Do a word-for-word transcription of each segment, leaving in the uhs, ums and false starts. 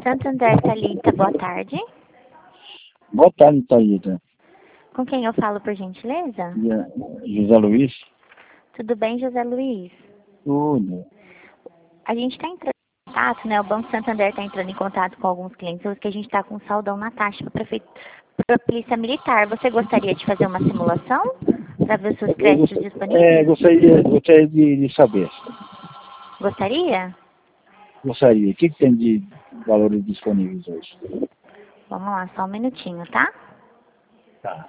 Santander, Thalita, boa tarde. Boa tarde, Thalita. Com quem eu falo, por gentileza? José Luiz? Tudo bem, José Luiz? Tudo. A gente está entrando em contato, né? O Banco Santander está entrando em contato com alguns clientes, hoje que a gente está com saldão na taxa para a Polícia Militar. Você gostaria de fazer uma simulação para ver os seus créditos Eu disponíveis? É, gostaria, gostaria de, de saber. Gostaria? Gostaria. O que, que tem de valores disponíveis hoje? Vamos lá, só um minutinho, tá? Tá.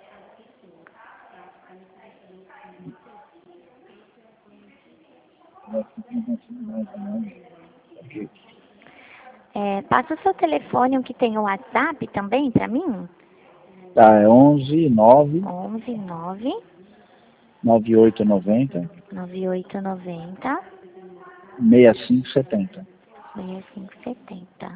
É, passa o seu telefone, o que tem o WhatsApp também para mim? Tá, é onze nove onze nove nove oito nove zero nove oito nove zero seis cinco sete zero. seis cinco sete zero.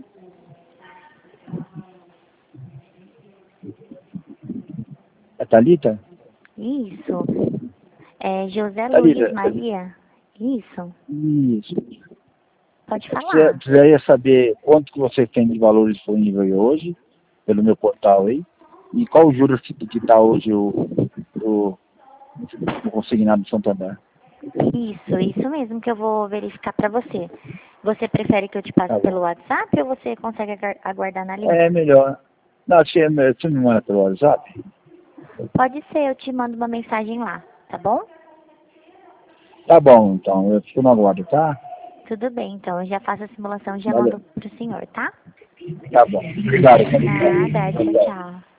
É Thalita? Isso. É José Thalita. Luiz Maria? Isso. Isso. Pode Eu precisa- falar. precisaria saber quanto que você tem de valor disponível hoje, pelo meu portal aí, e qual o juros que está hoje o, o, o consignado de Santander. Isso, isso mesmo que eu vou verificar para você. Você prefere que eu te passe Tá pelo bom. WhatsApp ou você consegue agar- aguardar na linha? É melhor. Não, você, você me manda pelo WhatsApp? Pode ser, eu te mando uma mensagem lá, tá bom? Tá bom, então. Eu fico no aguardo, tá? Tudo bem, então. Eu já faço a simulação e já Valeu. mando pro senhor, tá? Tá bom. Obrigado. Nada, tchau, Obrigado. tchau.